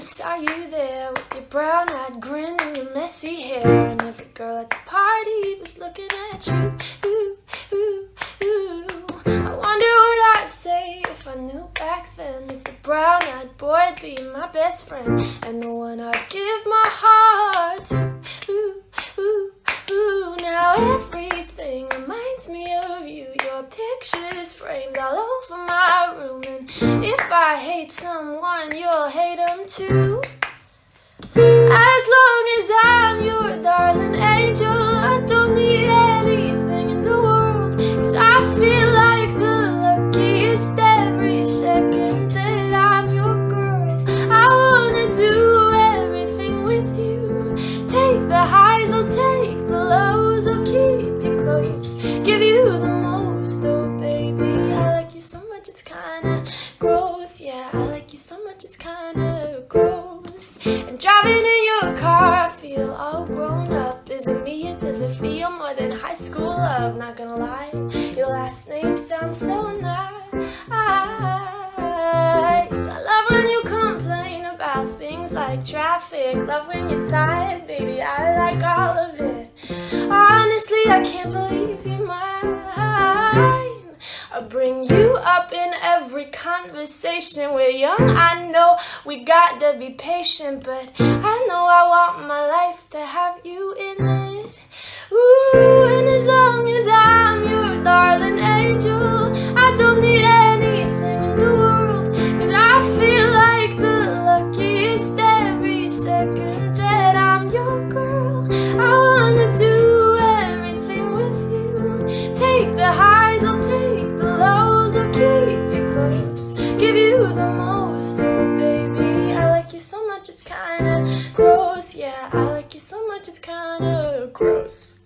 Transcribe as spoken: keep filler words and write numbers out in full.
saw you there with your brown-eyed grin and your messy hair, and every girl at the party was looking at you. Ooh, ooh, ooh. I wonder what I'd say if I knew back then that the brown-eyed boy'd be my best friend and the one I'd give my heart to. Ooh, ooh, ooh. Now everything reminds me of you. Your picture's framed all over my room, and if I hate someone, you'll hate them too. As long as I'm your darling angel, I don't need anything in the world, 'cause I feel like the luckiest every second that I'm your girl. I wanna do everything with you. Take the highs, I'll take the lows, I'll keep you close, give you the most. Oh baby, I like you so much it's kinda gross. Yeah, I like you so much it's kinda gross. And driving in your car, I feel all grown up. Is it me or does it feel more than high school love? Not gonna lie, your last name sounds so nice. I love when you complain about things like traffic. Love when you're tired, baby, I like all of it. Honestly, I can't believe you're mine. I bring you up in every conversation. We're young, I know we got to be patient, but I know I want my life to have you in it. Ooh, and as long as I'm your darling angel, I don't need anything in the world, 'cause I feel like the luckiest every second that I'm your girl. I wanna do everything with you. Take the highs, I'll take the lows, I'll keep you close, give you the most. Oh baby, I like you so much it's kinda gross. Yeah, I like you so much it's kinda gross.